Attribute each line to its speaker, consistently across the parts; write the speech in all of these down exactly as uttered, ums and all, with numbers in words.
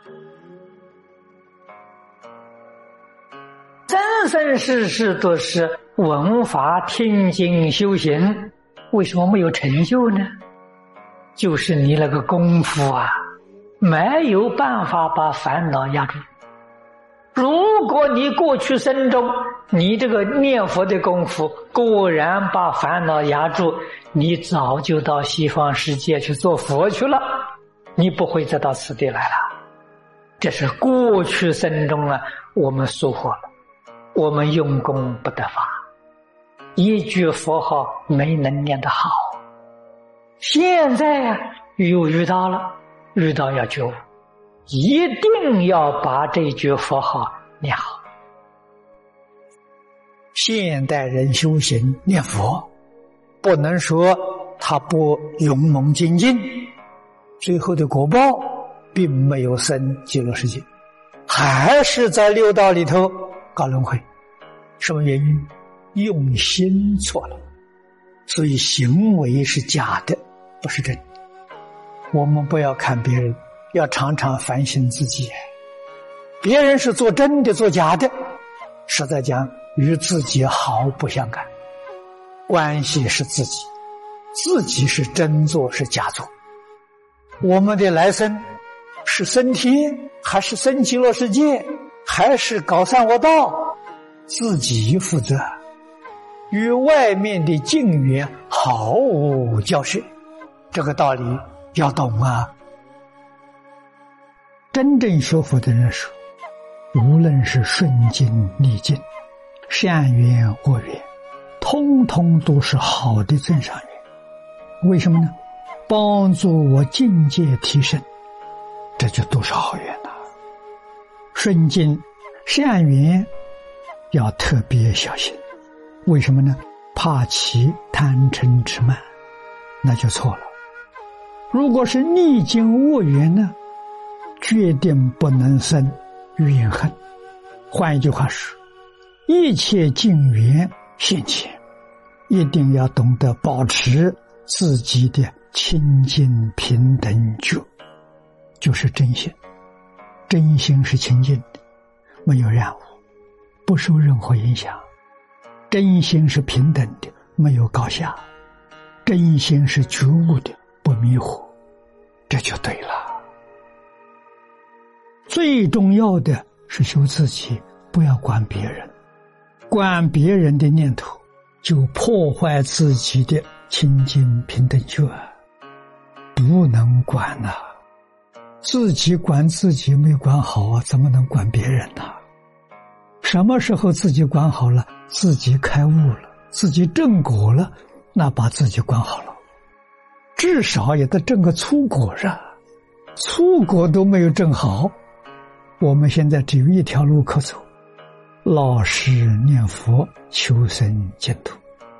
Speaker 1: 生生世世都是闻法听经修行，为什么没有成就呢？就是你那个功夫啊，没有办法把烦恼压住。如果你过去生中你这个念佛的功夫果然把烦恼压住，你早就到西方世界去做佛去了，你不会再到此地来了。这是过去生中啊，我们疏忽了，我们用功不得法，一句佛号没能念得好。现在啊，又遇到了，遇到要觉悟，一定要把这句佛号念好。现代人修行念佛，不能说他不勇猛精进，最后的果报并没有生极乐世界，还是在六道里头搞轮回。什么原因？用心错了，所以行为是假的，不是真的。我们不要看别人，要常常反省自己。别人是做真的做假的，实在讲与自己毫不相干，关系是自己，自己是真做是假做。我们的来生是升天还是升极乐世界，还是搞三恶道，自己负责，与外面的境缘毫无交涉。这个道理要懂啊。真正学佛的人说，无论是顺境逆境，善缘恶缘，通通都是好的增上缘。为什么呢？帮助我境界提升，这就都是好缘了。顺境善缘要特别小心，为什么呢？怕起贪嗔痴慢，那就错了。如果是逆境恶缘呢，决定不能生怨恨。换一句话说，一切境缘现前，一定要懂得保持自己的清净平等觉，就是真心。真心是清净的，没有染污，不受任何影响。真心是平等的，没有高下。真心是觉悟的，不迷惑，这就对了。最重要的是修自己，不要管别人。管别人的念头，就破坏自己的清净平等觉，不能管啊。自己管自己没管好啊，怎么能管别人呢？什么时候自己管好了，自己开悟了，自己正果了，那把自己管好了，至少也得正个粗果啊。粗果都没有正好，我们现在只有一条路可走，老实念佛，求生净土。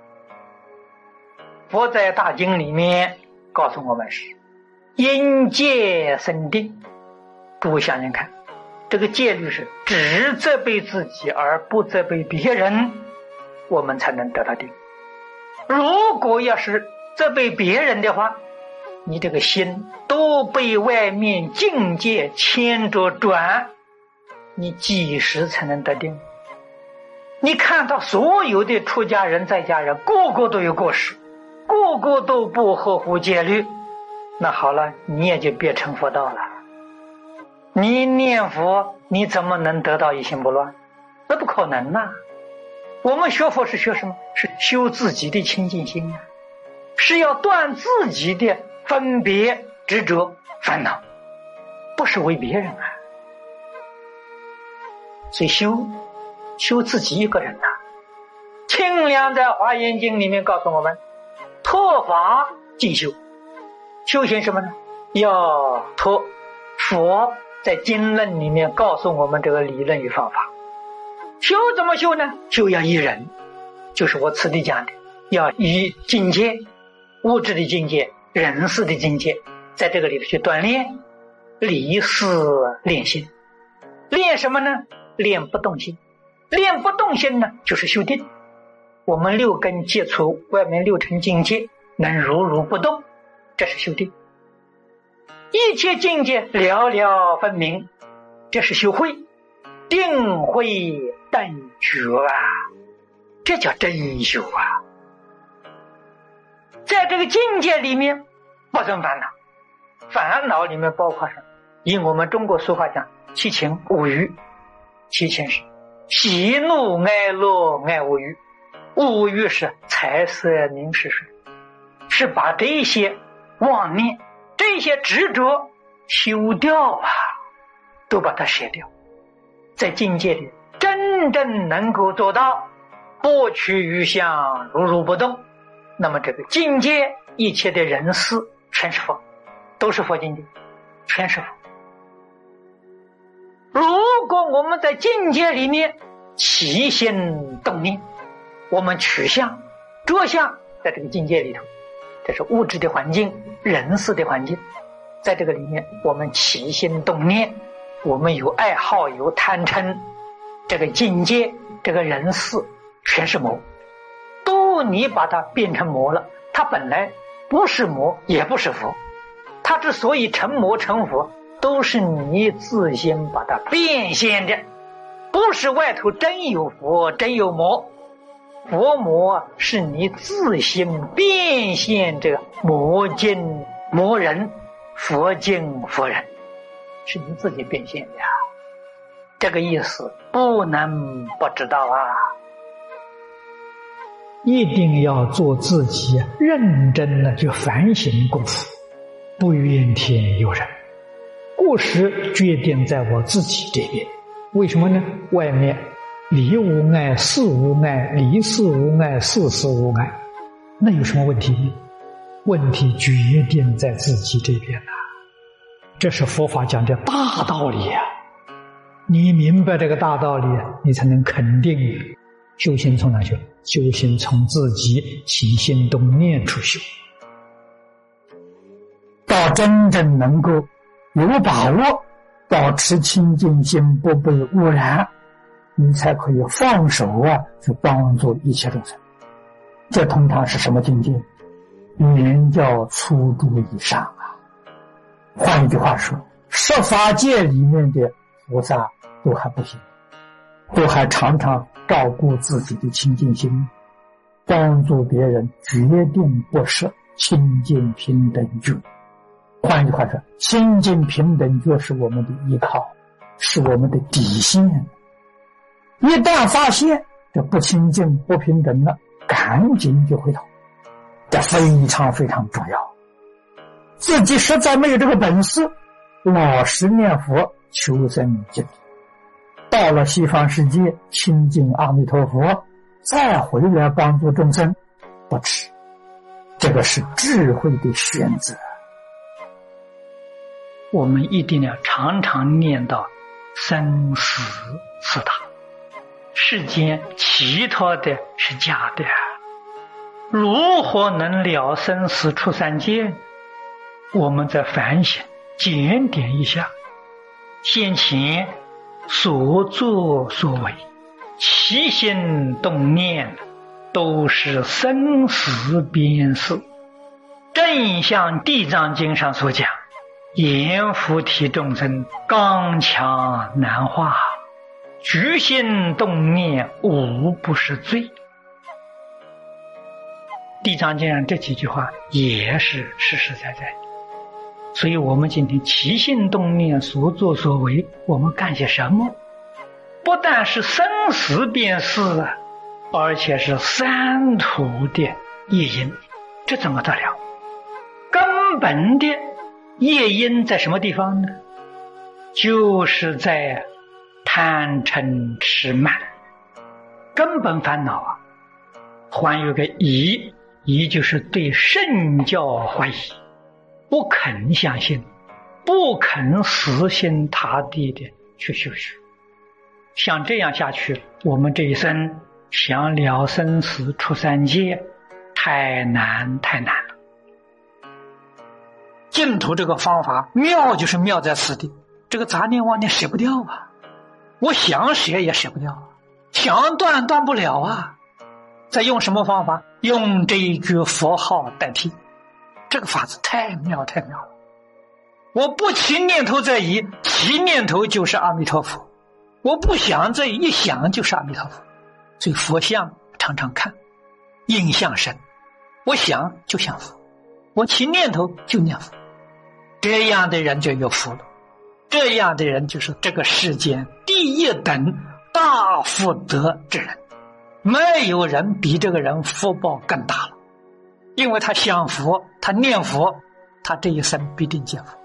Speaker 1: 佛在大经里面告诉我们是因戒生定。诸位想想看，这个戒律是只责备自己而不责备别人，我们才能得到定。如果要是责备别人的话，你这个心都被外面境界牵着转，你几时才能得定？你看到所有的出家人在家人个个都有过失，个个都不合乎戒律，那好了，你也就别成佛道了。你念佛你怎么能得到一心不乱？那不可能啊。我们学佛是学什么？是修自己的清净心啊，是要断自己的分别执着烦恼，不是为别人啊。所以修修自己一个人啊。清凉在华严经里面告诉我们，托法进修。修行什么呢？要托佛在经论里面告诉我们这个理论与方法。修怎么修呢？修要依人，就是我此地讲的，要依境界，物质的境界，人事的境界，在这个里头去锻炼，离事练心。练什么呢？练不动心。练不动心呢，就是修定。我们六根接触外面六尘境界，能如如不动，这是修定。 一切境界了了分明，这是修慧，定慧等觉啊，这叫真修啊。在这个境界里面不生烦恼，烦恼里面包括什么？以我们中国俗话讲，七情五欲。七情是喜怒哀乐爱恶欲，五欲是财色名食睡，是把这些妄念、这些执着修掉啊，都把它舍掉。在境界里真正能够做到不取于相，如如不动，那么这个境界一切的人事全是佛，都是佛境界，全是佛。如果我们在境界里面起心动念，我们取相着相，在这个境界里头，这是物质的环境、人事的环境，在这个里面我们起心动念，我们有爱好有贪嗔，这个境界这个人事全是魔，都你把它变成魔了。它本来不是魔也不是佛，它之所以成魔成佛，都是你自心把它变现的，不是外头真有佛真有魔。佛魔是你自心变现这个魔境魔人，佛境佛人，是你自己变现的呀。这个意思不能不知道啊，一定要做自己认真的去反省功夫，不怨天尤人。过失决定在我自己这边，为什么呢？外面理无碍，事无碍，理事无碍，事事无碍，那有什么问题？问题决定在自己这边啊！这是佛法讲的大道理啊！你明白这个大道理，你才能肯定修行从哪修？修行从自己起心动念处修，到真正能够有把握保持清净心不被污染，你才可以放手啊去帮助一切众生。这通常是什么境界？原教初住以上啊。换一句话说，十法界里面的菩萨都还不行，都还常常照顾自己的清净心，帮助别人决定不舍清净平等觉。换句话说，清净平等觉是我们的依靠，是我们的底线。一旦发现这不清净不平等了，赶紧就回头，这非常非常重要。自己实在没有这个本事，老实念佛求生净土，到了西方世界亲近阿弥陀佛，再回来帮助众生，不迟。这个是智慧的选择。我们一定要常常念到生死四大，世间其他的是假的，如何能了生死出三界？我们在反省检点一下先前所作所为，起心动念都是生死边事。正像地藏经上所讲，阎浮提众生刚强难化，举心动念无不是罪。地藏经上这几句话也是实实在在的。所以我们今天起心动念所作所为，我们干些什么，不但是生死边事啊，而且是三途的业因。这怎么得了？根本的业因在什么地方呢？就是在贪嗔痴慢。根本烦恼啊，还有个疑，疑就是对圣教怀疑，不肯相信，不肯死心塌地的去修学。像这样下去，我们这一生想了生死出三界，太难太难了。净土这个方法妙，就是妙在此地，这个杂念妄念舍不掉啊，我想舍也舍不掉啊，想断断不了啊。再用什么方法？用这一句佛号代替。这个法子太妙太妙了。 我不起念头这一，起念头就是阿弥陀佛；我不想这一想就是阿弥陀佛。所以佛像常常看，印象深。我想就想佛，我起念头就念佛，这样的人就有福了。这样的人就是这个世间第一等大福德之人，没有人比这个人福报更大了。因为他想佛，他念佛，他这一生必定见佛。